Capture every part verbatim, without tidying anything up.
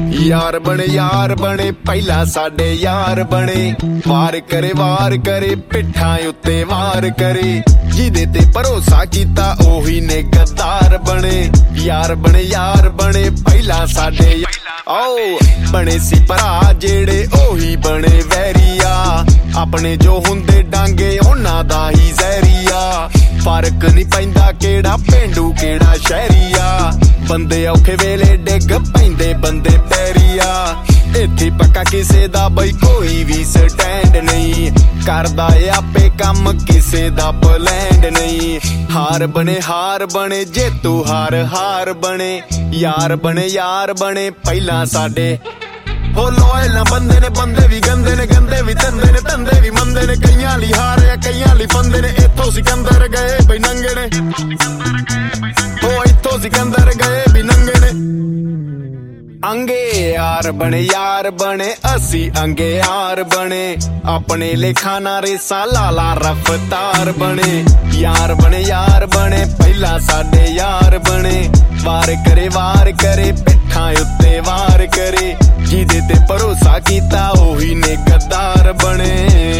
यार बने यार बने पहला साडे यार बने वार करे वार करे पिठा उत्ते वार करे जिदे ते भरोसा कीता ओही ने गद्दार बने यार बने यार बने पहला साडे आओ बने सी भरा जेड़े ओही बने वैरिया अपने जो हुंदे डांगे उन्हां दा ही जहरिया फर्क नहीं पैंदा केड़ा पेंडू केड़ा शहरिया बंदे औखे वेले डिग पैंदे बंदे पैरिया इत्थे पक्का किसे दा बई कोई भी स्टैंड नहीं करदा ए आपे कम किसे दा प्लैंड नहीं हार बने हार बने जेतू हार हार बने यार बने यार बने पहला साडे हो लोयल ना बंदे ने बंदे भी गंदे ने गंदे भी तंदे ने तंदे भी मंदे ने कईयां ली हार या कईयां ली फंदे ने इत्थों सिकंदर गए बई नंगे ने हो इत्थों सिकंदर गए भी नंगे ने अंगे यार बने यार बने असी अंगे यार बने अपने लेखाना रेसा लाला रफ्तार बने यार बने यार बने पहला साडे यार बने वार करे वार करे पिठा उत्ते वार करे जिदे ते भरोसा कीता ओही ने गद्दार बने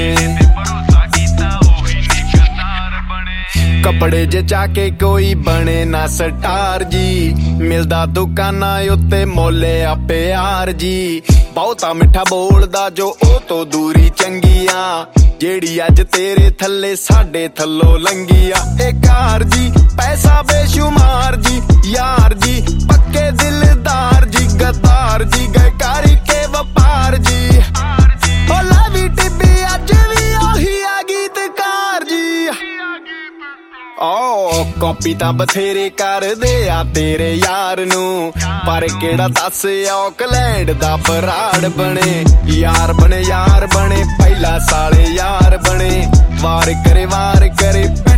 कपड़े जे चाके कोई बने ना स्टार जी मिलदा दुकाना उत्ते मोले आपे यार जी बहुता मिठा बोलदा जो ओ तो दूरी चंगिया जेड़ी अज तेरे थल्ले साडे थल्लो लंगिया ए कार जी पैसा बेशुमार जी यार जी पक्के दिलदार जी गद्दार जी गए कारी के व्यापार जी ओ लवी टिब्बी अज भी ओही आ गीतकार जी ओ कॉपी तां बथेरे कर दे आ तेरे यार नू पर केड़ा दस ऑकलैंड दा बराड़ बने यार बने यार बने पहला साले यार बने वार करे वार करे